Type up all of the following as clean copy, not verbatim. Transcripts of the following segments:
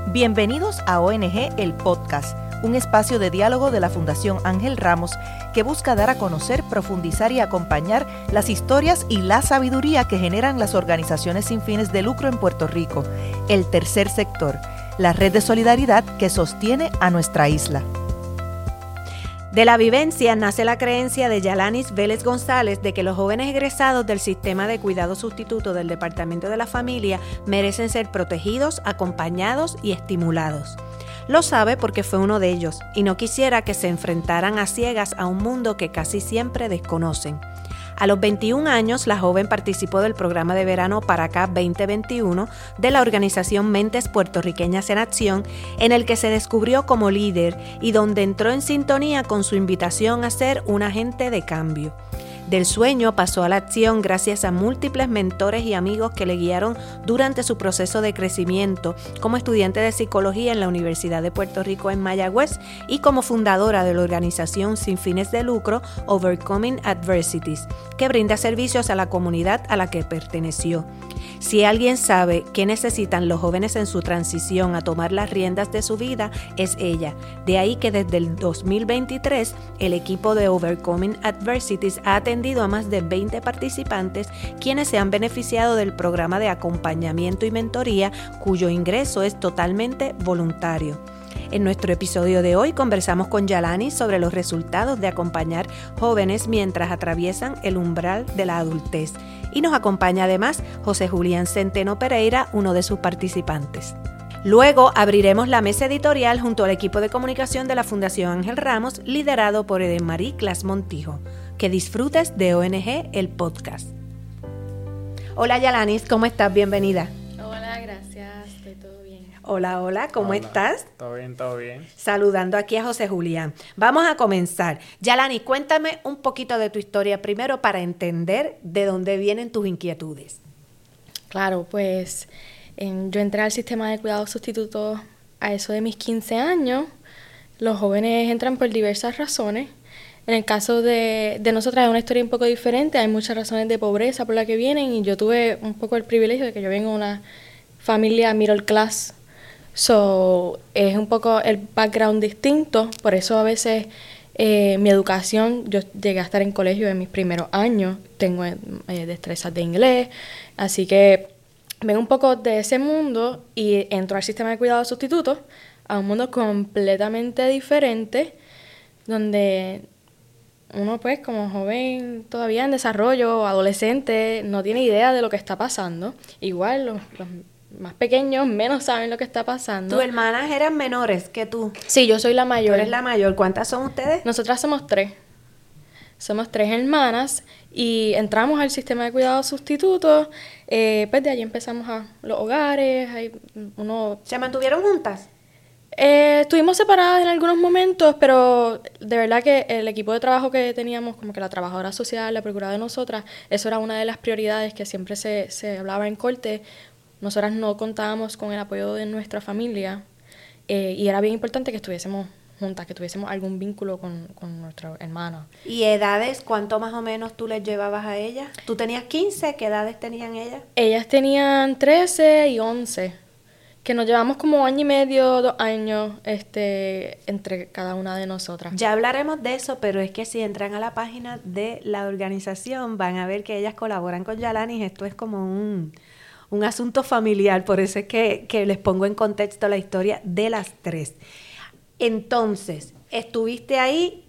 Bienvenidos a ONG El Podcast, un espacio de diálogo de la Fundación Ángel Ramos que busca dar a conocer, profundizar y acompañar las historias y la sabiduría que generan las organizaciones sin fines de lucro en Puerto Rico, el tercer sector, la red de solidaridad que sostiene a nuestra isla. De la vivencia nace la creencia de Yalanis Vélez González de que los jóvenes egresados del sistema de cuidado sustituto del Departamento de la Familia merecen ser protegidos, acompañados y estimulados. Lo sabe porque fue uno de ellos y no quisiera que se enfrentaran a ciegas a un mundo que casi siempre desconocen. A los 21 años, la joven participó del programa de verano Para Acá 2021 de la organización Mentes Puertorriqueñas en Acción, en el que se descubrió como líder y donde entró en sintonía con su invitación a ser un agente de cambio. Del sueño pasó a la acción gracias a múltiples mentores y amigos que le guiaron durante su proceso de crecimiento como estudiante de psicología en la Universidad de Puerto Rico en Mayagüez y como fundadora de la organización sin fines de lucro Overcoming Adversities, que brinda servicios a la comunidad a la que perteneció. Si alguien sabe qué necesitan los jóvenes en su transición a tomar las riendas de su vida, es ella. De ahí que desde el 2023, el equipo de Overcoming Adversities ha atendido a más de 20 participantes, quienes se han beneficiado del programa de acompañamiento y mentoría, cuyo ingreso es totalmente voluntario. En nuestro episodio de hoy conversamos con Yalanis sobre los resultados de acompañar jóvenes mientras atraviesan el umbral de la adultez. Y nos acompaña además José Julián Centeno Pereira, uno de sus participantes. Luego abriremos la mesa editorial junto al equipo de comunicación de la Fundación Ángel Ramos, liderado por Edemarí Clas Montijo. Que disfrutes de ONG El Podcast. Hola Yalanis, ¿cómo estás? Bienvenida. Hola, gracias, estoy todo bien. Hola, ¿cómo estás? Todo bien. Saludando aquí a José Julián. Vamos a comenzar. Yalanis, cuéntame un poquito de tu historia primero para entender de dónde vienen tus inquietudes. Claro, pues yo entré al sistema de cuidados sustitutos a eso de mis 15 años. Los jóvenes entran por diversas razones. En el caso de nosotras es una historia un poco diferente. Hay muchas razones de pobreza por las que vienen y yo tuve un poco el privilegio de que yo vengo de una familia middle class. So, es un poco el background distinto, por eso a veces mi educación, yo llegué a estar en colegio en mis primeros años, tengo destrezas de inglés, así que vengo un poco de ese mundo y entro al sistema de cuidados sustitutos, a un mundo completamente diferente, donde uno pues como joven todavía en desarrollo, adolescente, no tiene idea de lo que está pasando. Igual los más pequeños menos saben lo que está pasando. ¿Tus hermanas eran menores que tú? Sí, yo soy la mayor. ¿Tú eres la mayor? ¿Cuántas son ustedes? Nosotras somos 3. Somos 3 hermanas y entramos al sistema de cuidados sustitutos. Pues de allí empezamos a los hogares. ¿Se mantuvieron juntas? Estuvimos separadas en algunos momentos, pero de verdad que el equipo de trabajo que teníamos, como que la trabajadora social, la procuradora de nosotras, eso era una de las prioridades que siempre se hablaba en corte. Nosotras no contábamos con el apoyo de nuestra familia y era bien importante que estuviésemos juntas, que tuviésemos algún vínculo con nuestra hermana. ¿Y edades? ¿Cuánto más o menos tú les llevabas a ellas? ¿Tú tenías 15? ¿Qué edades tenían ellas? Ellas tenían 13 y 11, que nos llevamos como 1 año y medio, 2 años entre cada una de nosotras. Ya hablaremos de eso, pero es que si entran a la página de la organización van a ver que ellas colaboran con Yalanis. Esto es como un asunto familiar, por eso es que les pongo en contexto la historia de las 3. Entonces, estuviste ahí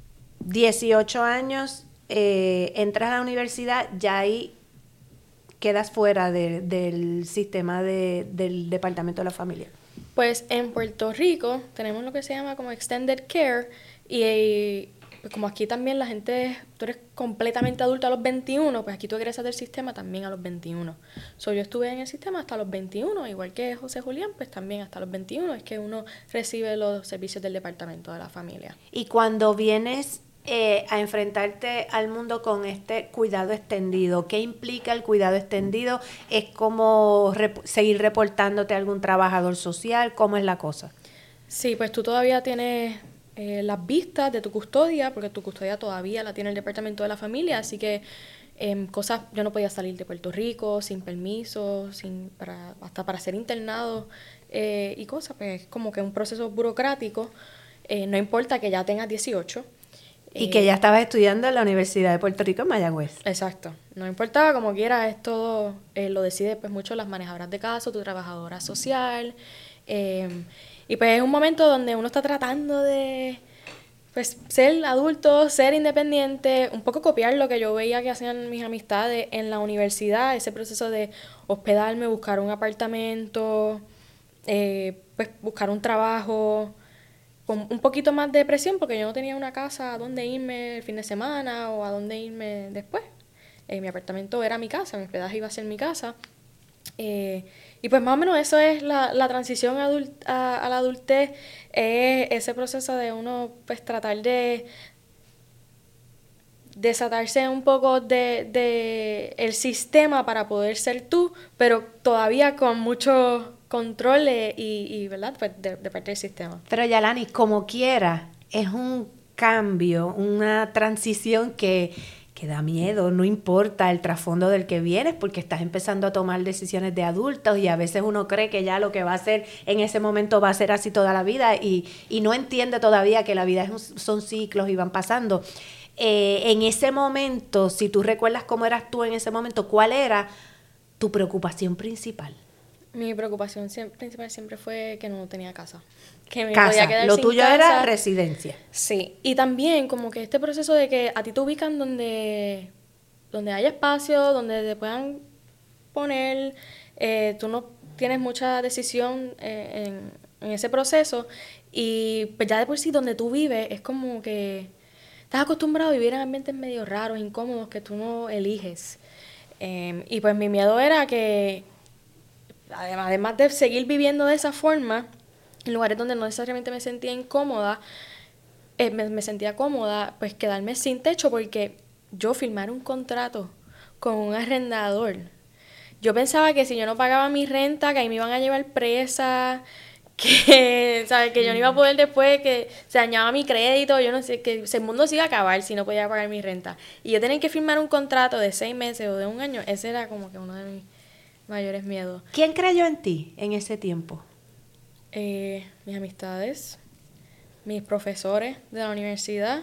18 años, entras a la universidad, ya ahí quedas fuera del sistema del Departamento de la Familia. Pues en Puerto Rico tenemos lo que se llama como Extended Care y pues como aquí también la gente, tú eres completamente adulto a los 21, pues aquí tú egresas del sistema también a los 21. Yo estuve en el sistema hasta los 21, igual que José Julián, pues también hasta los 21 es que uno recibe los servicios del Departamento de la Familia. Y cuando vienes a enfrentarte al mundo con este cuidado extendido, ¿qué implica el cuidado extendido? ¿Es como seguir reportándote a algún trabajador social? ¿Cómo es la cosa? Sí, pues tú todavía tienes las vistas de tu custodia, porque tu custodia todavía la tiene el Departamento de la Familia, así que cosas, yo no podía salir de Puerto Rico sin permiso, hasta para ser internado y cosas, pues como que un proceso burocrático, no importa que ya tengas 18. Y que ya estabas estudiando en la Universidad de Puerto Rico en Mayagüez. Exacto, no importaba como quiera, es todo, lo decide pues mucho las manejadoras de caso, tu trabajadora social, y pues es un momento donde uno está tratando de pues ser adulto, ser independiente, un poco copiar lo que yo veía que hacían mis amistades en la universidad, ese proceso de hospedarme, buscar un apartamento, pues buscar un trabajo con un poquito más de presión porque yo no tenía una casa a dónde irme el fin de semana o a dónde irme después. Mi apartamento era mi casa, mi hospedaje iba a ser mi casa. Y pues más o menos eso es la transición a la adultez, ese proceso de uno pues tratar de desatarse un poco de el sistema para poder ser tú, pero todavía con mucho control y ¿verdad? Pues de parte del sistema. Pero Yalanis, como quiera, es un cambio, una transición que da miedo, no importa el trasfondo del que vienes, porque estás empezando a tomar decisiones de adultos y a veces uno cree que ya lo que va a hacer en ese momento va a ser así toda la vida y no entiende todavía que la vida son ciclos y van pasando. En ese momento, si tú recuerdas cómo eras tú en ese momento, ¿cuál era tu preocupación principal? Mi preocupación principal siempre fue que no tenía casa. Que me casa, podía quedar lo sin tuyo casa. Era residencia. Sí, y también como que este proceso de que a ti te ubican donde haya espacio, donde te puedan poner, tú no tienes mucha decisión en ese proceso y pues ya de por sí donde tú vives es como que estás acostumbrado a vivir en ambientes medio raros, incómodos, que tú no eliges. Y pues mi miedo era que además de seguir viviendo de esa forma, en lugares donde no necesariamente me sentía incómoda, me sentía cómoda, pues quedarme sin techo porque yo firmar un contrato con un arrendador. Yo pensaba que si yo no pagaba mi renta, que ahí me iban a llevar presa, que, ¿sabes? Que yo no iba a poder después, que se dañaba mi crédito, yo no sé, que el mundo se iba a acabar si no podía pagar mi renta. Y yo tenía que firmar un contrato de 6 meses o de 1 año, ese era como que uno de mis mayores miedos. ¿Quién creyó en ti en ese tiempo? Mis amistades, mis profesores de la universidad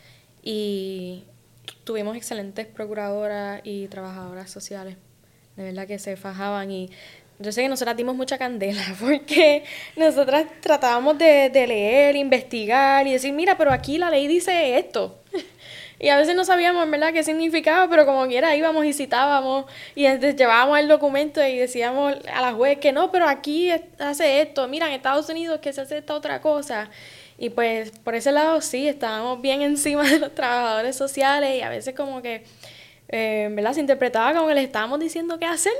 y tuvimos excelentes procuradoras y trabajadoras sociales. De verdad que se fajaban y yo sé que nosotras dimos mucha candela porque nosotras tratábamos de leer, investigar y decir, mira, pero aquí la ley dice esto. Y a veces no sabíamos, en verdad, qué significaba, pero como quiera íbamos y citábamos y entonces llevábamos el documento y decíamos a la juez que no, pero aquí hace esto, mira, en Estados Unidos que se hace esta otra cosa. Y pues por ese lado sí, estábamos bien encima de los trabajadores sociales y a veces como que, ¿verdad? Se interpretaba como que les estábamos diciendo qué hacer.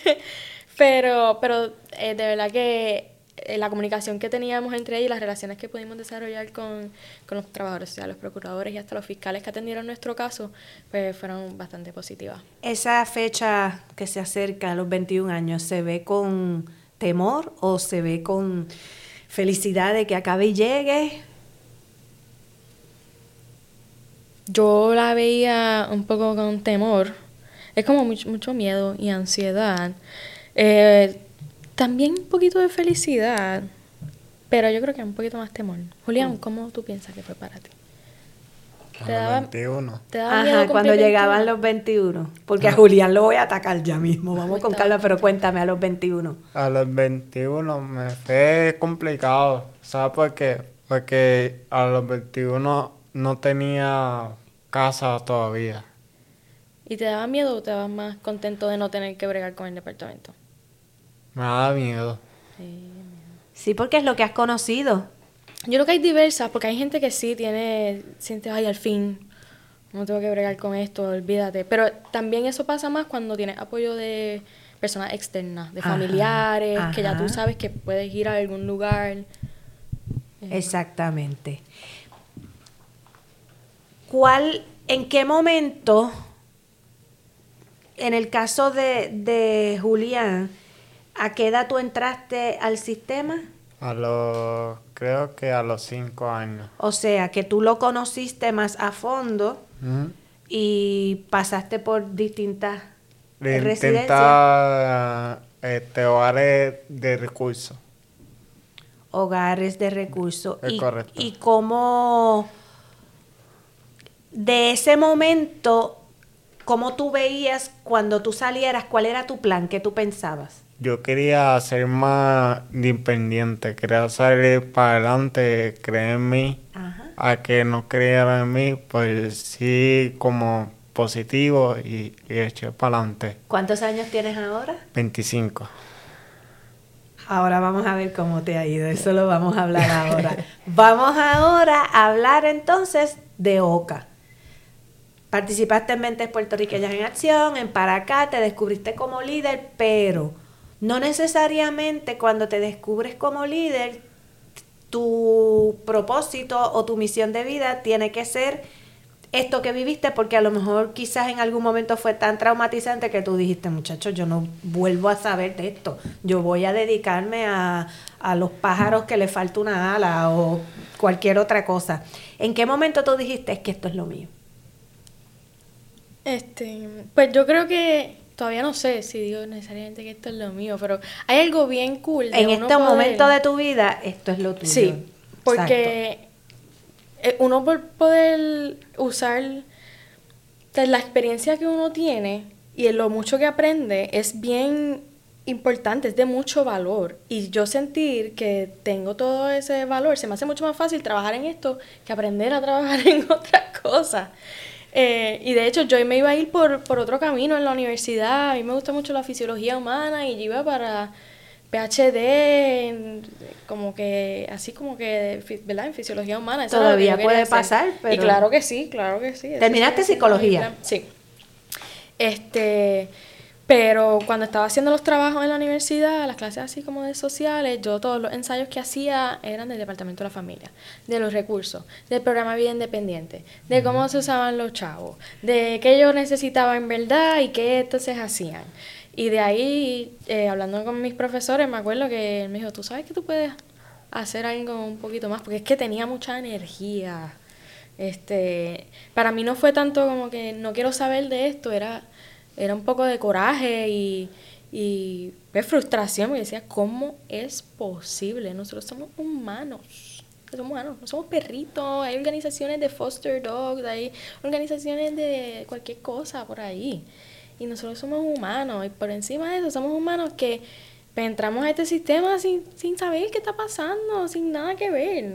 pero de verdad que la comunicación que teníamos entre ellos y las relaciones que pudimos desarrollar con los trabajadores sociales, los procuradores y hasta los fiscales que atendieron nuestro caso, pues fueron bastante positivas. Esa fecha que se acerca a los 21 años, ¿se ve con temor o se ve con felicidad de que acabe y llegue? Yo la veía un poco con temor. Es como mucho miedo y ansiedad. También un poquito de felicidad, pero yo creo que un poquito más temor. Julián, ¿cómo tú piensas que fue para ti? ¿Te daba 21? ¿Te daba miedo Cuando llegaban los 21. Porque a Julián lo voy a atacar ya mismo. Vamos con calma, pero cuéntame a los 21. A los 21 me fue complicado. ¿Sabes por qué? Porque a los 21 no tenía casa todavía. ¿Y te daba miedo o te dabas más contento de no tener que bregar con el departamento? Me daba miedo. Sí, porque es lo que has conocido. Yo creo que hay diversas, porque hay gente que sí siente, ay, al fin, no tengo que bregar con esto, olvídate. Pero también eso pasa más cuando tienes apoyo de personas externas, de familiares, que ya tú sabes que puedes ir a algún lugar. Exactamente. ¿En qué momento, en el caso de Julián, a qué edad tú entraste al sistema? Creo que a los 5 años. O sea, que tú lo conociste más a fondo y pasaste por distintas residencias. Hogares de recursos. Hogares de recursos. Es correcto. Y cómo, de ese momento, ¿cómo tú veías cuando tú salieras? ¿Cuál era tu plan? ¿Qué tú pensabas? Yo quería ser más independiente, quería salir para adelante, creer en mí. Ajá. A que no creyeran en mí, pues sí, como positivo y eché para adelante. ¿Cuántos años tienes ahora? 25. Ahora vamos a ver cómo te ha ido, eso lo vamos a hablar ahora. Vamos ahora a hablar entonces de OCA. Participaste en Mentes Puertorriqueñas en Acción, en Paracá, te descubriste como líder, pero no necesariamente cuando te descubres como líder, tu propósito o tu misión de vida tiene que ser esto que viviste, porque a lo mejor quizás en algún momento fue tan traumatizante que tú dijiste, muchachos, yo no vuelvo a saber de esto, yo voy a dedicarme a los pájaros que le falta una ala o cualquier otra cosa. ¿En qué momento tú dijiste, es que esto es lo mío? Pues yo creo que todavía no sé si digo necesariamente que esto es lo mío, pero hay algo bien cool de En uno este poder... momento de tu vida, esto es lo tuyo. Sí, porque uno por poder usar la experiencia que uno tiene y en lo mucho que aprende es bien importante, es de mucho valor. Y yo sentir que tengo todo ese valor, se me hace mucho más fácil trabajar en esto que aprender a trabajar en otras cosas. Y de hecho yo me iba a ir por otro camino en la universidad. A mí me gusta mucho la fisiología humana y yo iba para PhD, como que, así como que, ¿verdad? En fisiología humana. Eso todavía era lo que yo puede quería hacer. pasar, pero... Y claro que sí, claro que sí. ¿Terminaste psicología? Sí. Pero cuando estaba haciendo los trabajos en la universidad, las clases así como de sociales, yo todos los ensayos que hacía eran del Departamento de la Familia, de los recursos, del programa Vida Independiente, de cómo se usaban los chavos, de qué yo necesitaba en verdad y qué entonces hacían. Y de ahí, hablando con mis profesores, me acuerdo que él me dijo, ¿tú sabes que tú puedes hacer algo un poquito más? Porque es que tenía mucha energía. Para mí no fue tanto como que no quiero saber de esto, era un poco de coraje y frustración, porque decía, ¿cómo es posible? Nosotros somos humanos, no somos perritos, hay organizaciones de foster dogs, hay organizaciones de cualquier cosa por ahí, y nosotros somos humanos, y por encima de eso somos humanos que pues, entramos a este sistema sin saber qué está pasando, sin nada que ver.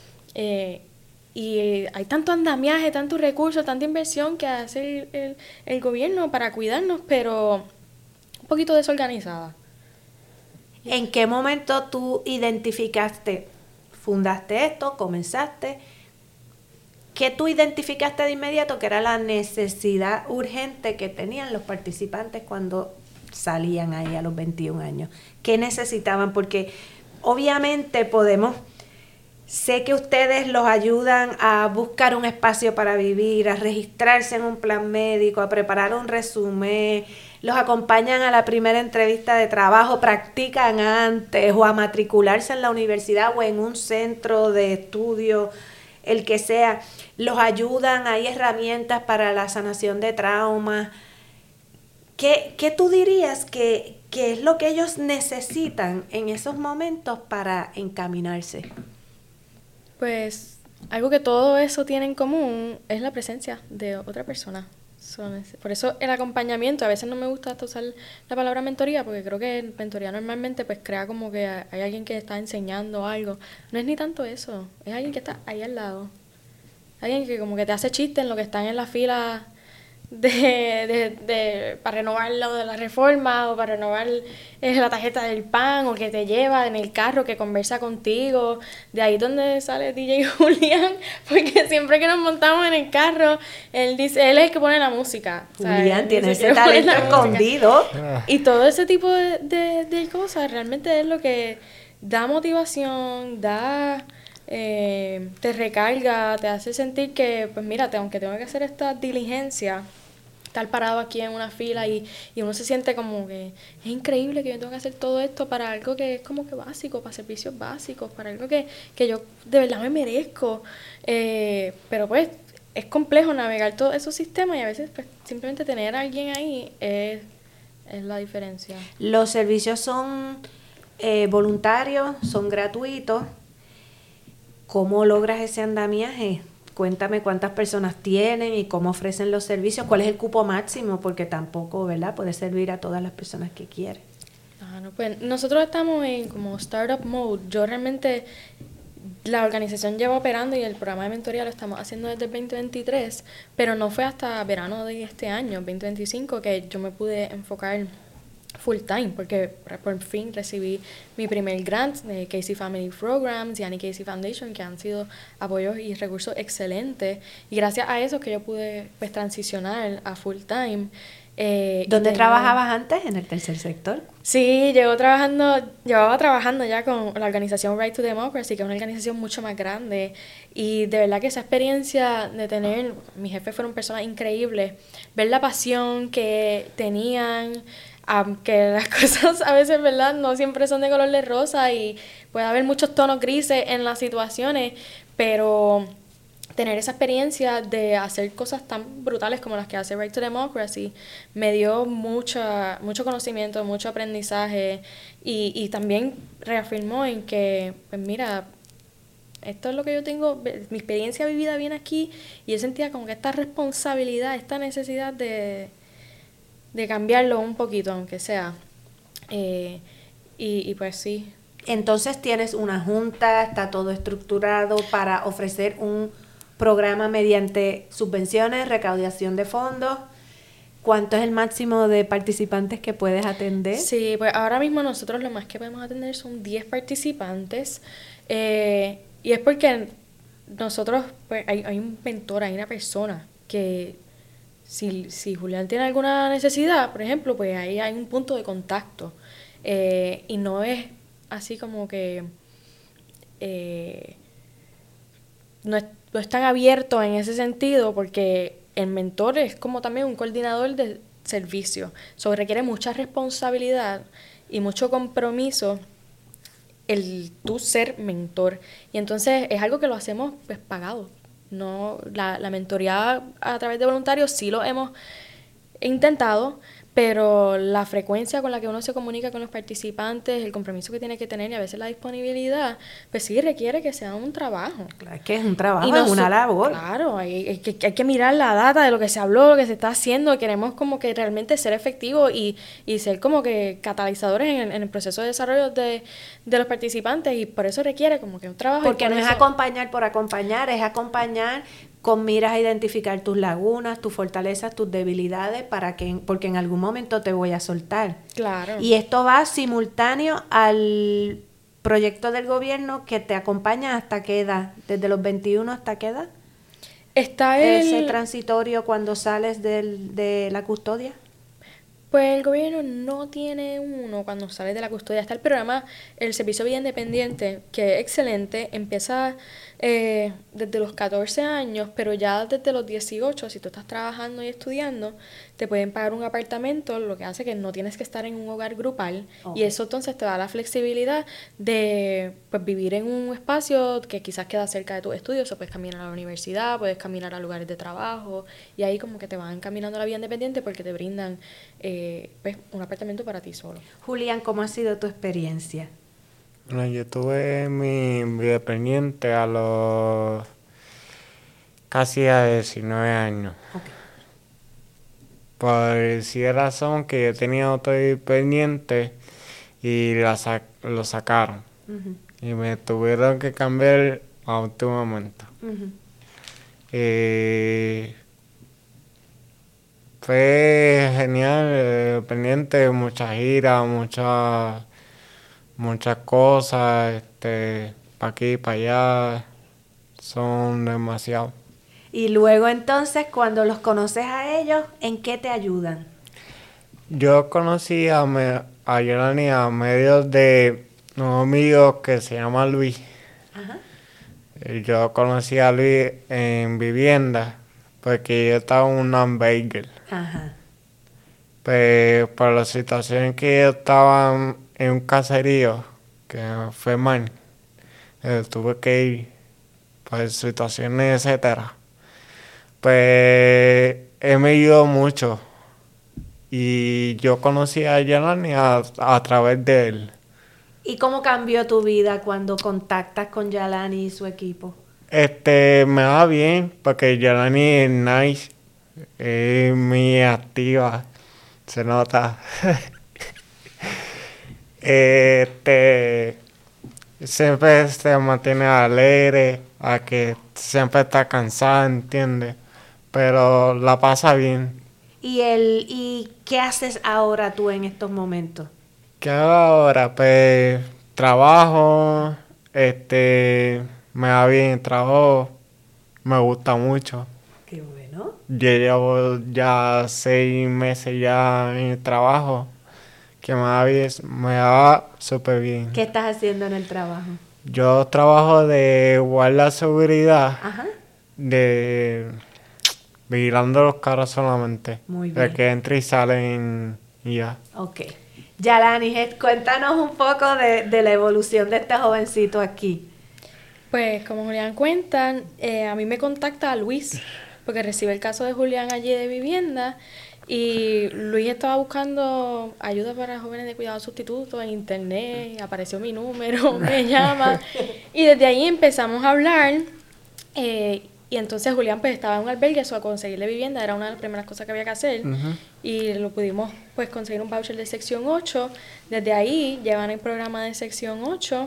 Y hay tanto andamiaje, tanto recursos, tanta inversión que hace el gobierno para cuidarnos, pero un poquito desorganizada. ¿En qué momento tú identificaste, fundaste esto, comenzaste? ¿Qué tú identificaste de inmediato que era la necesidad urgente que tenían los participantes cuando salían ahí a los 21 años? ¿Qué necesitaban? Porque obviamente sé que ustedes los ayudan a buscar un espacio para vivir, a registrarse en un plan médico, a preparar un resumen, los acompañan a la primera entrevista de trabajo, practican antes o a matricularse en la universidad o en un centro de estudio, el que sea, los ayudan, hay herramientas para la sanación de traumas. ¿Qué tú dirías que es lo que ellos necesitan en esos momentos para encaminarse? Pues algo que todo eso tiene en común es la presencia de otra persona. Por eso el acompañamiento, a veces no me gusta hasta usar la palabra mentoría, porque creo que mentoría normalmente pues crea como que hay alguien que está enseñando algo. No es ni tanto eso, es alguien que está ahí al lado. Alguien que como que te hace chiste en lo que están en la fila para renovar lo de la reforma o para renovar la tarjeta del PAN, o que te lleva en el carro, que conversa contigo. De ahí donde sale DJ Julián, porque siempre que nos montamos en el carro, él es el que pone la música. Julián tiene ese talento escondido. Y todo ese tipo de cosas realmente es lo que da motivación, te recarga, te hace sentir que, pues mírate, aunque tengo que hacer esta diligencia, estar parado aquí en una fila y uno se siente como que es increíble que yo tengo que hacer todo esto para algo que es como que básico, para servicios básicos, para algo que yo de verdad me merezco. Pero pues es complejo navegar todos esos sistemas y a veces pues, simplemente tener a alguien ahí es la diferencia. Los servicios son voluntarios, son gratuitos. ¿Cómo logras ese andamiaje? Cuéntame cuántas personas tienen y cómo ofrecen los servicios. ¿Cuál es el cupo máximo? Porque tampoco, ¿verdad?, puede servir a todas las personas que quieren. No, pues nosotros estamos en como startup mode. Yo realmente, la organización lleva operando y el programa de mentoría lo estamos haciendo desde el 2023, pero no fue hasta verano de este año, 2025, que yo me pude enfocar full time, porque por fin recibí mi primer grant de Casey Family Programs y Annie Casey Foundation, que han sido apoyos y recursos excelentes, y gracias a eso es que yo pude pues transicionar a full time. ¿Dónde trabajabas antes? ¿En el tercer sector? Sí, llevaba trabajando ya con la organización Right to Democracy, que es una organización mucho más grande, y de verdad que esa experiencia de tener, mis jefes fueron personas increíbles, ver la pasión que tenían, aunque las cosas a veces, ¿verdad?, no siempre son de color de rosa y puede haber muchos tonos grises en las situaciones, pero tener esa experiencia de hacer cosas tan brutales como las que hace Right to Democracy me dio mucho conocimiento, mucho aprendizaje y también reafirmó en que, pues mira, esto es lo que yo tengo, mi experiencia vivida viene aquí, y yo sentía como que esta responsabilidad, esta necesidad de cambiarlo un poquito, aunque sea. Y pues sí. Entonces tienes una junta, está todo estructurado para ofrecer un programa mediante subvenciones, recaudación de fondos. ¿Cuánto es el máximo de participantes que puedes atender? Sí, pues ahora mismo nosotros lo más que podemos atender son 10 participantes. Y es porque nosotros, pues hay un mentor, hay una persona que si Julián tiene alguna necesidad, por ejemplo, pues ahí hay un punto de contacto. Y no es así como que no es tan abierto en ese sentido, porque el mentor es como también un coordinador de servicio. Eso requiere mucha responsabilidad y mucho compromiso el tú ser mentor. Y entonces es algo que lo hacemos pues pagado. No, la mentoría a través de voluntarios sí lo hemos intentado, pero la frecuencia con la que uno se comunica con los participantes, el compromiso que tiene que tener y a veces la disponibilidad, pues sí requiere que sea un trabajo. Claro, es que es un trabajo, es una labor. Claro, hay que mirar la data de lo que se habló, lo que se está haciendo. Queremos como que realmente ser efectivos y ser como que catalizadores en el proceso de desarrollo de los participantes, y por eso requiere como que un trabajo. Porque no es acompañar por acompañar, es acompañar con miras a identificar tus lagunas, tus fortalezas, tus debilidades, porque en algún momento te voy a soltar. Claro. Y esto va simultáneo al proyecto del gobierno que te acompaña ¿hasta qué edad? ¿Desde los 21 hasta qué edad? Está ese transitorio cuando sales de la custodia. Pues el gobierno no tiene uno cuando sales de la custodia. Está el programa, el Servicio de Vida Independiente, que es excelente. Empieza desde los 14 años, pero ya desde los 18, si tú estás trabajando y estudiando, te pueden pagar un apartamento, lo que hace que no tienes que estar en un hogar grupal. Okay. Y eso entonces te da la flexibilidad de pues vivir en un espacio que quizás queda cerca de tus estudios, o puedes caminar a la universidad, puedes caminar a lugares de trabajo, y ahí como que te van caminando la vida independiente porque te brindan pues un apartamento para ti solo. Julián, ¿cómo ha sido tu experiencia? Bueno, yo tuve mi vida dependiente a los casi a 19 años. Okay. Por cierta razón que yo tenía otro dependiente y lo sacaron. Uh-huh. Y me tuvieron que cambiar a último momento. Uh-huh. Fue genial, dependiente, muchas giras, muchas cosas, para aquí, para allá, son demasiado. Y luego entonces, cuando los conoces a ellos, ¿en qué te ayudan? Yo conocí a Yolani a medios de un amigo que se llama Luis. Ajá. Yo conocí a Luis en vivienda, porque yo estaba en un non-bagel. Ajá. Pues por la situación que yo estaba en un caserío, que fue mal, tuve que ir por situaciones, etcétera. Pues he medido mucho y yo conocí a Yelani a través de él. ¿Y cómo cambió tu vida cuando contactas con Yalani y su equipo? Me va bien porque Yelani es nice, es muy activa, se nota. Siempre se mantiene alegre, a que siempre está cansada, ¿entiendes? Pero la pasa bien. ¿Y qué haces ahora tú en estos momentos? ¿Qué hago ahora? Pues trabajo, me va bien el trabajo, me gusta mucho. Qué bueno. Yo llevo ya 6 meses ya en el trabajo, que me va súper bien. ¿Qué estás haciendo en el trabajo? Yo trabajo de guardia de seguridad, Ajá. de vigilando los carros solamente. Muy De bien. que entran y salen y ya. Ok. Yalani, cuéntanos un poco de la evolución de este jovencito aquí. Pues como Julián cuenta, a mí me contacta Luis, porque recibe el caso de Julián allí de vivienda, y Luis estaba buscando ayuda para jóvenes de cuidado sustituto en internet, apareció mi número, me llama, y desde ahí empezamos a hablar, y entonces Julián pues estaba en un albergue, eso a conseguirle vivienda era una de las primeras cosas que había que hacer, y lo pudimos pues conseguir un voucher de sección 8, desde ahí llevan el programa de sección 8,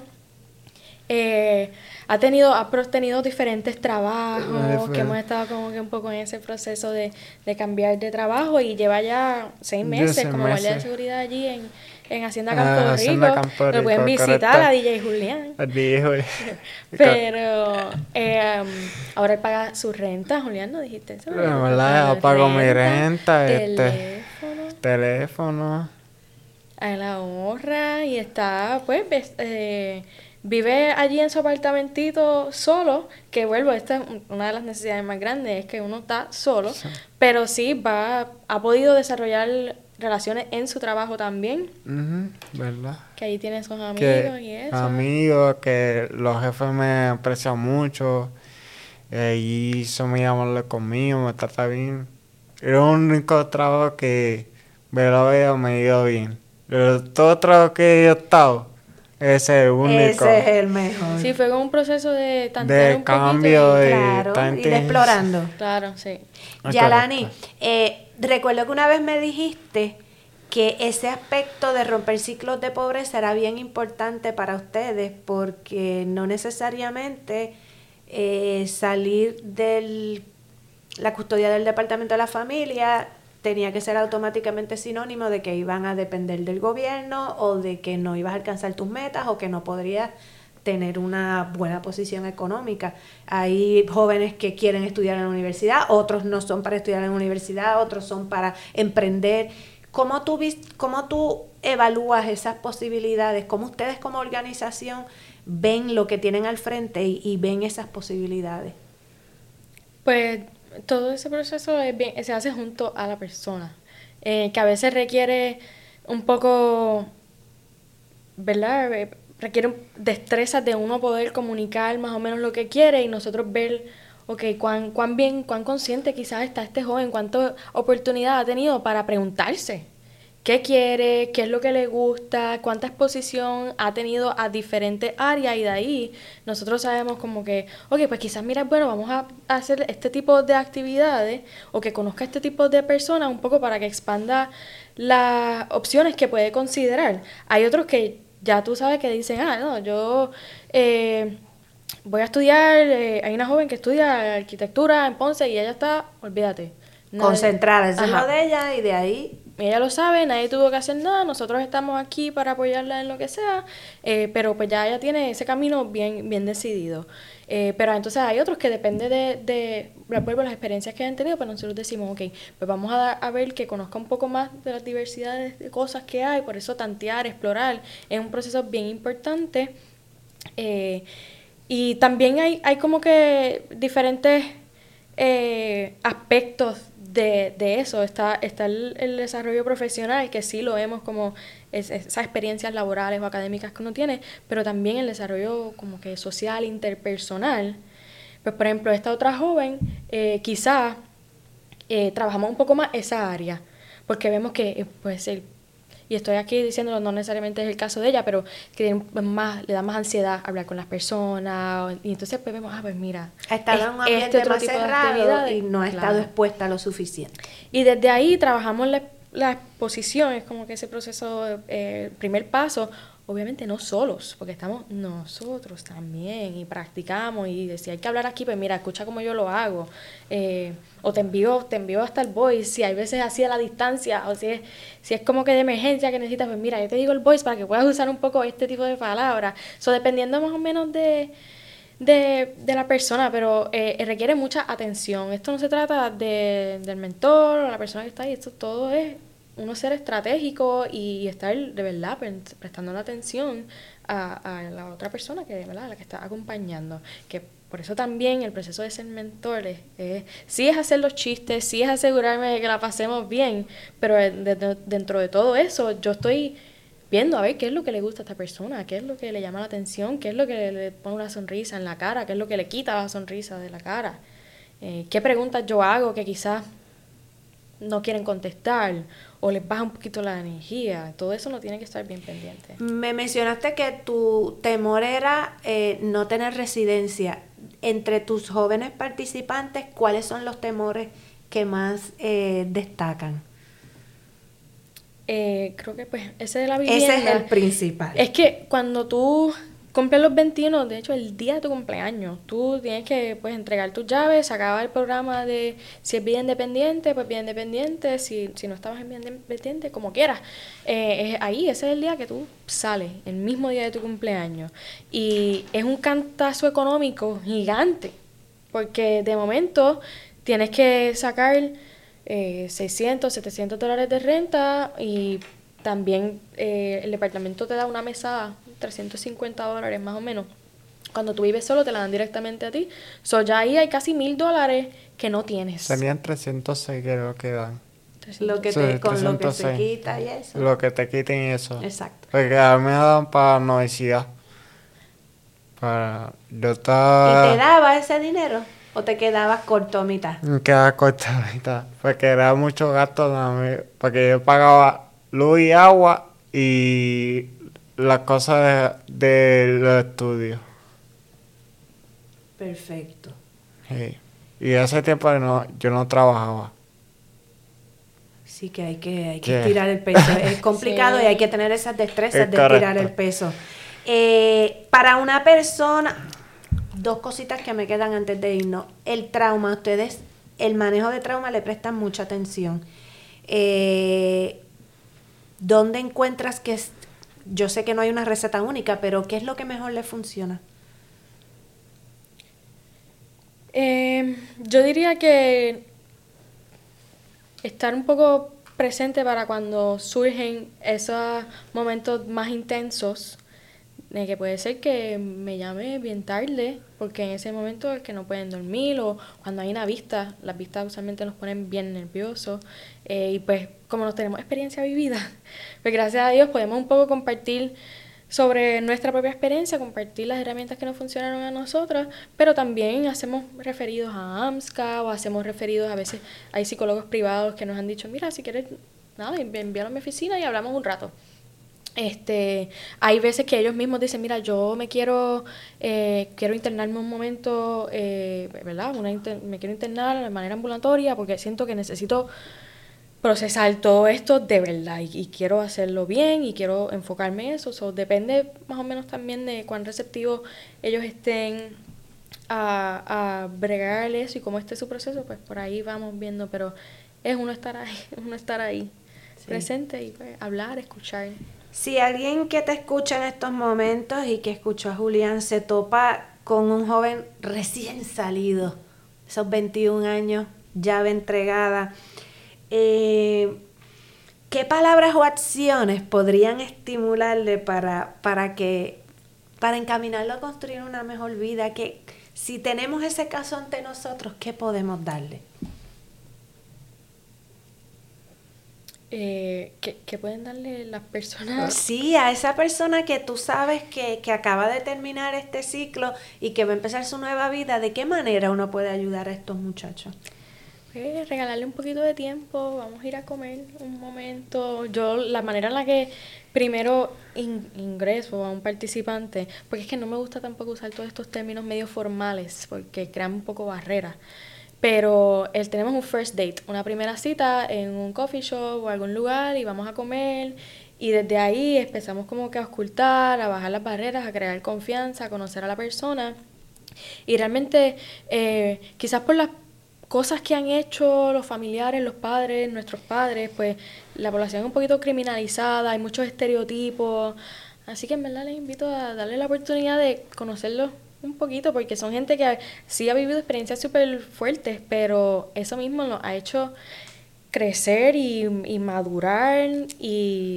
ha tenido diferentes trabajos, que hemos estado como que un poco en ese proceso de cambiar de trabajo y lleva ya 6 meses como guardia de seguridad allí en Hacienda Campo Rico. Lo pueden visitar a DJ Julián. A DJ Julián. Pero ahora él paga su renta, Julián, ¿no dijiste eso? ¿Verdad? Yo pago mi renta, teléfono. Él ahorra y está, pues, vive allí en su apartamentito solo, que vuelvo, esta es una de las necesidades más grandes, es que uno está solo, pero sí ha podido desarrollar relaciones en su trabajo también. ¿Verdad? Que ahí tiene sus amigos y eso. Amigos, que los jefes me aprecian mucho, y son muy amables conmigo, me tratan bien. Es el único trabajo que me lo veo, me ha ido bien. Pero todo trabajo que he estado, ese es el único. Ese es el mejor. Sí, fue como un proceso de tantear De un cambio, poquito. Claro, ir explorando. Claro, sí. Yalani, recuerdo que una vez me dijiste que ese aspecto de romper ciclos de pobreza era bien importante para ustedes porque no necesariamente salir de la custodia del Departamento de la Familia tenía que ser automáticamente sinónimo de que iban a depender del gobierno o de que no ibas a alcanzar tus metas o que no podrías tener una buena posición económica. Hay jóvenes que quieren estudiar en la universidad, otros no son para estudiar en la universidad, otros son para emprender. ¿Cómo tú evalúas esas posibilidades? ¿Cómo ustedes como organización ven lo que tienen al frente y ven esas posibilidades? Pues todo ese proceso se hace junto a la persona, que a veces requiere un poco, ¿verdad? Requiere destrezas de uno poder comunicar más o menos lo que quiere y nosotros ver, cuán consciente quizás está este joven, cuánta oportunidad ha tenido para preguntarse qué quiere, qué es lo que le gusta, cuánta exposición ha tenido a diferentes áreas y de ahí nosotros sabemos como que, pues quizás mira, bueno, vamos a hacer este tipo de actividades o que conozca este tipo de personas un poco para que expanda las opciones que puede considerar. Hay otros que ya tú sabes que dicen, no, yo voy a estudiar, hay una joven que estudia arquitectura en Ponce y ella está, olvídate. Concentrada, eso es lo de ella y de ahí... Ella lo sabe, nadie tuvo que hacer nada, nosotros estamos aquí para apoyarla en lo que sea, pero pues ya ella tiene ese camino bien decidido. Pero entonces hay otros que depende de las experiencias que han tenido, pues nosotros decimos, pues vamos a ver que conozca un poco más de las diversidades de cosas que hay, por eso tantear, explorar, es un proceso bien importante. Y también hay como que diferentes aspectos de eso. Está el desarrollo profesional, que sí lo vemos como esas experiencias laborales o académicas que uno tiene, pero también el desarrollo como que social, interpersonal, Pues, por ejemplo, esta otra joven, quizás trabajamos un poco más esa área, porque vemos que puede ser, y estoy aquí diciéndolo, no necesariamente es el caso de ella, pero que le da más ansiedad hablar con las personas, y entonces pues vemos, pues mira, ha estado en un ambiente más cerrado y no ha estado expuesta lo suficiente. Y desde ahí trabajamos la exposición, es como que ese proceso, primer paso, obviamente no solos, porque estamos nosotros también y practicamos y si hay que hablar aquí, pues mira, escucha como yo lo hago, o te envío hasta el voice, si hay veces así a la distancia, o si es como que de emergencia que necesitas, pues mira, yo te digo el voice para que puedas usar un poco este tipo de palabras, dependiendo más o menos de la persona, pero requiere mucha atención. Esto no se trata del mentor o la persona que está ahí, esto todo es uno ser estratégico y estar de verdad prestando la atención a la otra persona que, ¿verdad?, la que está acompañando. Que por eso también el proceso de ser mentor sí es hacer los chistes, sí es asegurarme de que la pasemos bien, pero dentro de todo eso yo estoy viendo a ver qué es lo que le gusta a esta persona, qué es lo que le llama la atención, qué es lo que le pone una sonrisa en la cara, qué es lo que le quita la sonrisa de la cara, qué preguntas yo hago que quizás no quieren contestar o les baja un poquito la energía. Todo eso no tiene que estar bien pendiente. Me mencionaste que tu temor era no tener residencia. Entre tus jóvenes participantes, ¿cuáles son los temores que más destacan? Creo que pues ese de la vivienda. Ese es el principal. Es que cuando tú cumples los 21, de hecho el día de tu cumpleaños, tú tienes que pues entregar tus llaves, acabar el programa de si es vida independiente, pues vida independiente, si no estabas en vida independiente, como quieras. Ese es el día que tú sales, el mismo día de tu cumpleaños. Y es un cantazo económico gigante, porque de momento tienes que sacar $600, $700 de renta y también el departamento te da una mesada, $350 más o menos. Cuando tú vives solo te la dan directamente a ti. Ya ahí hay casi $1,000 que no tienes. Serían 306 creo que dan. Lo que con lo que se quita y eso. Lo que te quiten y eso. Exacto. Porque a mí me dan para universidad. Yo estaba... ¿Y te daba ese dinero? ¿O te quedabas corto a mitad? Me quedaba corto a mitad. Porque era mucho gasto también. Porque yo pagaba luz y agua y las cosas de los estudios. Perfecto. Sí. Y ese tiempo yo no trabajaba. Sí, que hay que tirar el peso. Es complicado sí. Y hay que tener esas destrezas de tirar el peso. Para una persona, 2 cositas que me quedan antes de irnos. El trauma, ustedes, el manejo de trauma le prestan mucha atención. ¿Dónde encuentras que yo sé que no hay una receta única, pero qué es lo que mejor le funciona? Yo diría que estar un poco presente para cuando surgen esos momentos más intensos, de que puede ser que me llame bien tarde, porque en ese momento es que no pueden dormir, o cuando hay una vista, las vistas usualmente nos ponen bien nerviosos, y pues como no tenemos experiencia vivida, pues gracias a Dios podemos un poco compartir sobre nuestra propia experiencia, compartir las herramientas que nos funcionaron a nosotros, pero también hacemos referidos a AMSCA o hacemos referidos, a veces hay psicólogos privados que nos han dicho, mira, si quieres, nada, envíalo a mi oficina y hablamos un rato. Hay veces que ellos mismos dicen, mira, yo me quiero internarme un momento, ¿verdad? Me quiero internar de manera ambulatoria porque siento que necesito procesar todo esto de verdad y quiero hacerlo bien y quiero enfocarme en eso. Depende más o menos también de cuán receptivos ellos estén a bregar eso y cómo esté su proceso, pues por ahí vamos viendo, pero es uno estar ahí sí. Presente y pues, hablar, escuchar. Si alguien que te escucha en estos momentos y que escuchó a Julián se topa con un joven recién salido, esos 21 años, llave entregada, ¿qué palabras o acciones podrían estimularle para encaminarlo a construir una mejor vida? Que si tenemos ese caso ante nosotros, ¿qué podemos darle? ¿Qué pueden darle las personas? Sí, a esa persona que tú sabes que acaba de terminar este ciclo y que va a empezar su nueva vida, ¿de qué manera uno puede ayudar a estos muchachos? Regalarle un poquito de tiempo, vamos a ir a comer un momento. Yo, la manera en la que primero ingreso a un participante, porque es que no me gusta tampoco usar todos estos términos medio formales, porque crean un poco barreras. Pero tenemos un first date, una primera cita en un coffee shop o algún lugar y vamos a comer. Y desde ahí empezamos como que a auscultar, a bajar las barreras, a crear confianza, a conocer a la persona. Y realmente, quizás por las cosas que han hecho los familiares, los padres, nuestros padres, pues la población es un poquito criminalizada, hay muchos estereotipos. Así que en verdad les invito a darle la oportunidad de conocerlos un poquito, porque son gente que sí ha vivido experiencias súper fuertes, pero eso mismo nos ha hecho crecer y madurar, y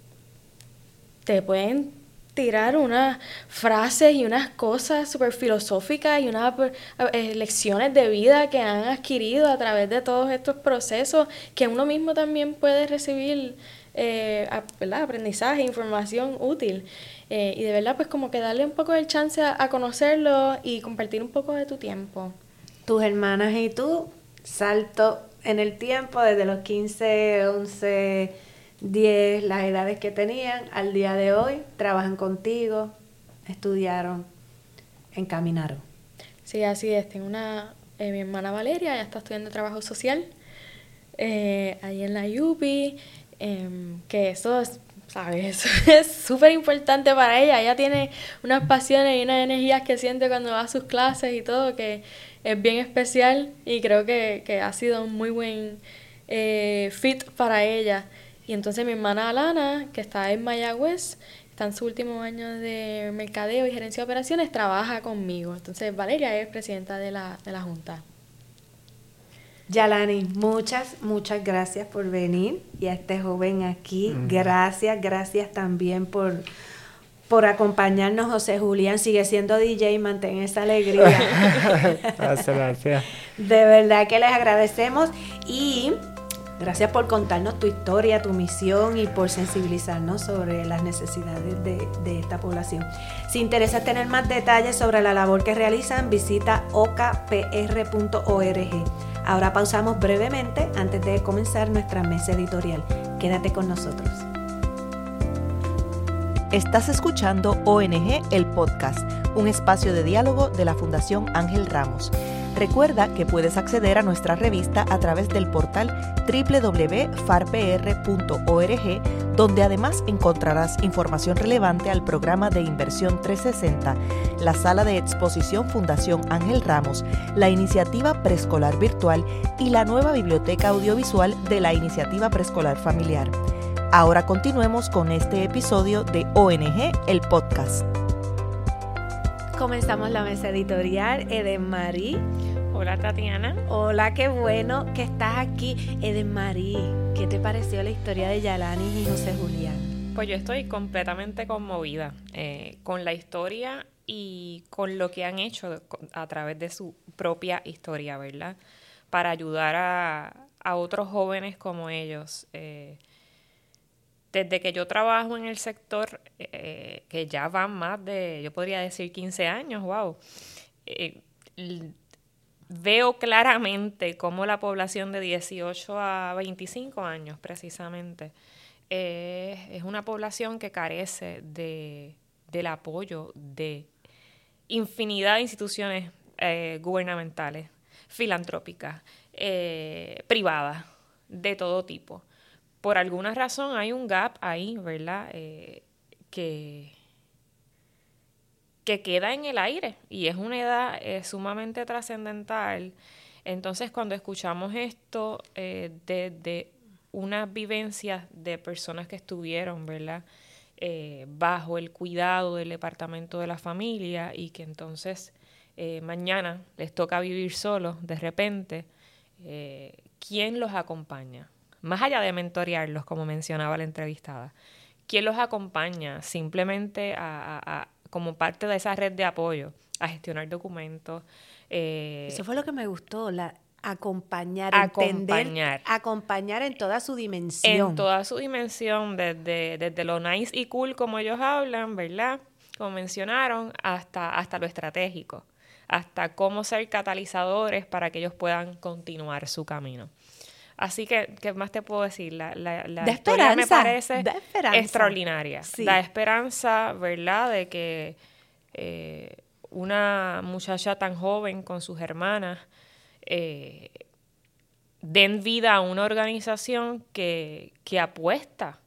te pueden tirar unas frases y unas cosas súper filosóficas y unas lecciones de vida que han adquirido a través de todos estos procesos, que uno mismo también puede recibir ¿verdad? Aprendizaje, información útil. Y de verdad, pues como que darle un poco el chance a conocerlo y compartir un poco de tu tiempo. Tus hermanas y tú, salto en el tiempo desde los 15, 11, 10, las edades que tenían, al día de hoy, trabajan contigo, estudiaron, encaminaron. Sí, así es. Tengo mi hermana Valeria, ella está estudiando trabajo social ahí en la UPI, que eso es, ¿sabes? Eso es súper importante para ella. Ella tiene unas pasiones y unas energías que siente cuando va a sus clases y todo, que es bien especial, y creo que ha sido un muy buen fit para ella. Y entonces mi hermana Alana, que está en Mayagüez, está en su último año de mercadeo y gerencia de operaciones, trabaja conmigo. Entonces Valeria es presidenta de la Junta. Yalani, muchas gracias por venir, y a este joven aquí, gracias también por acompañarnos. José Julián sigue siendo DJ, mantén esa alegría. Gracias. De verdad que les agradecemos, y gracias por contarnos tu historia, tu misión, y por sensibilizarnos sobre las necesidades de esta población. Si interesa tener más detalles sobre la labor que realizan, visita okpr.org. Ahora pausamos brevemente antes de comenzar nuestra mesa editorial. Quédate con nosotros. Estás escuchando ONG, el podcast, un espacio de diálogo de la Fundación Ángel Ramos. Recuerda que puedes acceder a nuestra revista a través del portal www.farpr.org, donde además encontrarás información relevante al programa de Inversión 360, la sala de exposición Fundación Ángel Ramos, la iniciativa preescolar virtual y la nueva biblioteca audiovisual de la iniciativa preescolar familiar. Ahora continuemos con este episodio de ONG, el podcast. Comenzamos la mesa editorial. Edenmarí. Hola, Tatiana. Hola, qué bueno que estás aquí. Edenmarí, ¿qué te pareció la historia de Yalani y José Julián? Pues yo estoy completamente conmovida con la historia y con lo que han hecho a través de su propia historia, ¿verdad? Para ayudar a otros jóvenes como ellos. Desde que yo trabajo en el sector, que ya van más de, yo podría decir 15 años, wow, veo claramente cómo la población de 18 a 25 años precisamente es una población que carece del apoyo de infinidad de instituciones gubernamentales, filantrópicas, privadas, de todo tipo. Por alguna razón hay un gap ahí, ¿verdad? Que queda en el aire, y es una edad sumamente trascendental. Entonces, cuando escuchamos esto de unas vivencias de personas que estuvieron, ¿verdad? Bajo el cuidado del Departamento de la Familia, y que entonces mañana les toca vivir solos de repente, ¿quién los acompaña? Más allá de mentorearlos, como mencionaba la entrevistada, ¿quién los acompaña simplemente como parte de esa red de apoyo, a gestionar documentos? Eso fue lo que me gustó, Acompañar, entender, acompañar en toda su dimensión. En toda su dimensión, desde lo nice y cool como ellos hablan, ¿verdad? Como mencionaron, hasta lo estratégico, hasta cómo ser catalizadores para que ellos puedan continuar su camino. Así que, ¿qué más te puedo decir? La historia me parece extraordinaria. Sí. Da esperanza, ¿verdad? De que una muchacha tan joven con sus hermanas den vida a una organización que apuesta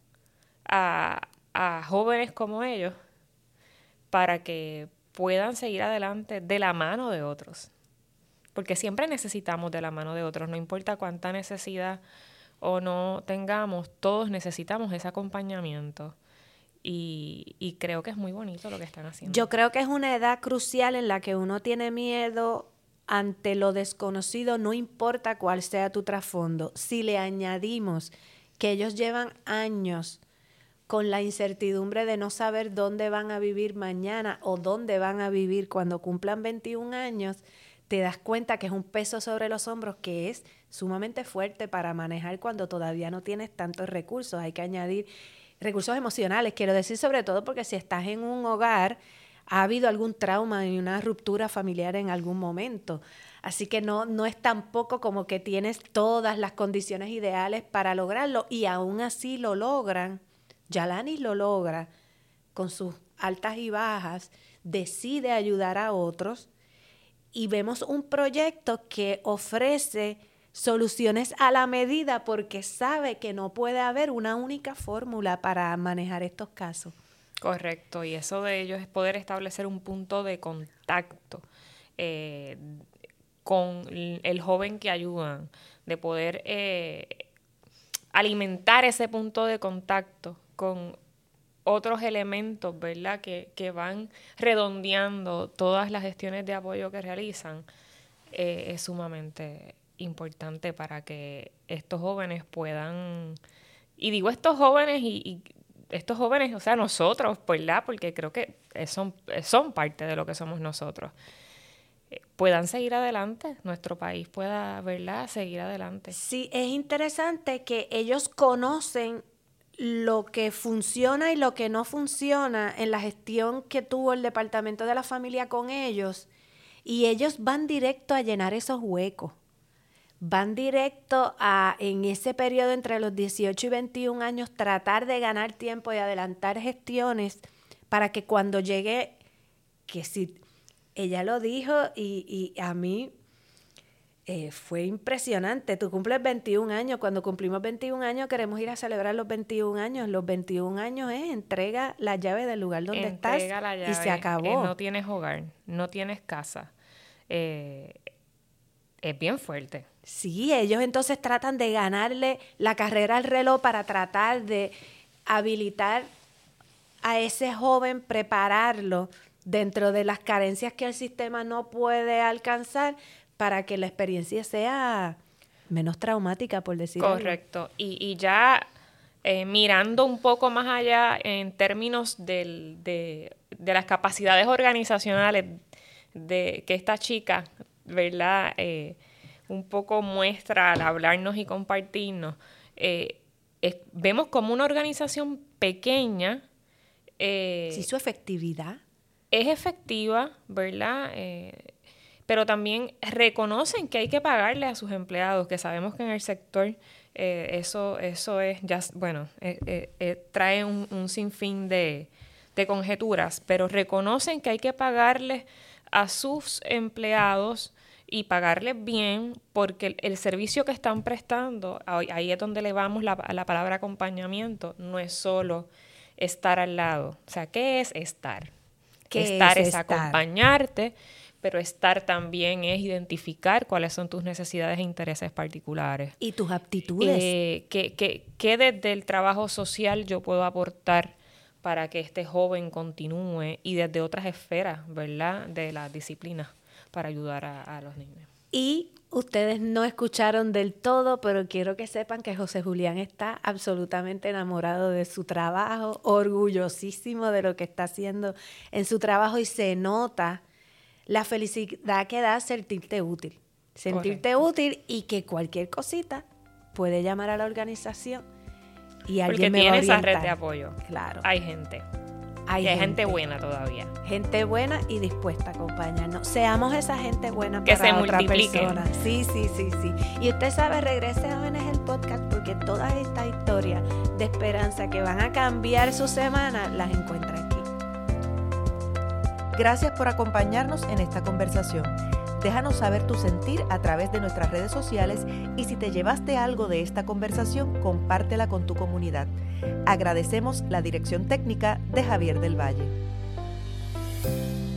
a jóvenes como ellos para que puedan seguir adelante de la mano de otros. Porque siempre necesitamos de la mano de otros, no importa cuánta necesidad o no tengamos, todos necesitamos ese acompañamiento. Y creo que es muy bonito lo que están haciendo. Yo creo que es una edad crucial en la que uno tiene miedo ante lo desconocido, no importa cuál sea tu trasfondo. Si le añadimos que ellos llevan años con la incertidumbre de no saber dónde van a vivir mañana o dónde van a vivir cuando cumplan 21 años, te das cuenta que es un peso sobre los hombros que es sumamente fuerte para manejar cuando todavía no tienes tantos recursos. Hay que añadir recursos emocionales, quiero decir, sobre todo porque si estás en un hogar, ha habido algún trauma y una ruptura familiar en algún momento. Así que no es tampoco como que tienes todas las condiciones ideales para lograrlo, y aún así lo logran. Yalanis lo logra con sus altas y bajas, decide ayudar a otros, y vemos un proyecto que ofrece soluciones a la medida porque sabe que no puede haber una única fórmula para manejar estos casos. Correcto, y eso de ellos es poder establecer un punto de contacto con el joven que ayudan, de poder alimentar ese punto de contacto con otros elementos, ¿verdad?, que van redondeando todas las gestiones de apoyo que realizan, es sumamente importante para que estos jóvenes puedan, y digo estos jóvenes y estos jóvenes, o sea, nosotros, ¿verdad?, porque creo que son parte de lo que somos nosotros, puedan seguir adelante, nuestro país pueda, ¿verdad?, seguir adelante. Sí, es interesante que ellos conocen lo que funciona y lo que no funciona en la gestión que tuvo el Departamento de la Familia con ellos, y ellos van directo a llenar esos huecos. Van directo a, en ese periodo entre los 18 y 21 años, tratar de ganar tiempo y adelantar gestiones para que cuando llegue, que si ella lo dijo y a mí fue impresionante. Tú cumples 21 años, cuando cumplimos 21 años queremos ir a celebrar los 21 años. Los 21 años es entrega la llave del lugar donde estás y se acabó. No tienes hogar, no tienes casa. Es bien fuerte. Sí, ellos entonces tratan de ganarle la carrera al reloj para tratar de habilitar a ese joven, prepararlo dentro de las carencias que el sistema no puede alcanzar para que la experiencia sea menos traumática, por decirlo. Correcto. Y ya mirando un poco más allá en términos de las capacidades organizacionales de que esta chica, ¿verdad?, un poco muestra al hablarnos y compartirnos, vemos como una organización pequeña. Sí, su efectividad. Es efectiva, ¿verdad? Pero también reconocen que hay que pagarle a sus empleados, que sabemos que en el sector eso es, ya, bueno, trae un sinfín de conjeturas, pero reconocen que hay que pagarles a sus empleados y pagarles bien, porque el servicio que están prestando, ahí es donde le vamos la palabra acompañamiento, no es solo estar al lado. O sea, ¿qué es estar? Estar es acompañarte, pero estar también es identificar cuáles son tus necesidades e intereses particulares. Y tus aptitudes. ¿Qué desde el trabajo social yo puedo aportar para que este joven continúe, y desde otras esferas, ¿verdad?, de las disciplinas, para ayudar a los niños? Y ustedes no escucharon del todo, pero quiero que sepan que José Julián está absolutamente enamorado de su trabajo, orgullosísimo de lo que está haciendo en su trabajo, y se nota la felicidad que da sentirte útil. sentirte útil y que cualquier cosita puede llamar a la organización y alguien me va a orientar. Porque tiene esa red de apoyo. Claro. Hay gente. Hay gente buena todavía. Gente buena y dispuesta a acompañarnos. Seamos esa gente buena que para se otra multipliquen. persona. Sí. Y usted sabe, Regrese Jóvenes el podcast, porque todas estas historias de esperanza que van a cambiar su semana las encuentra aquí. Gracias por acompañarnos en esta conversación. Déjanos saber tu sentir a través de nuestras redes sociales y si te llevaste algo de esta conversación, compártela con tu comunidad. Agradecemos la dirección técnica de Javier del Valle.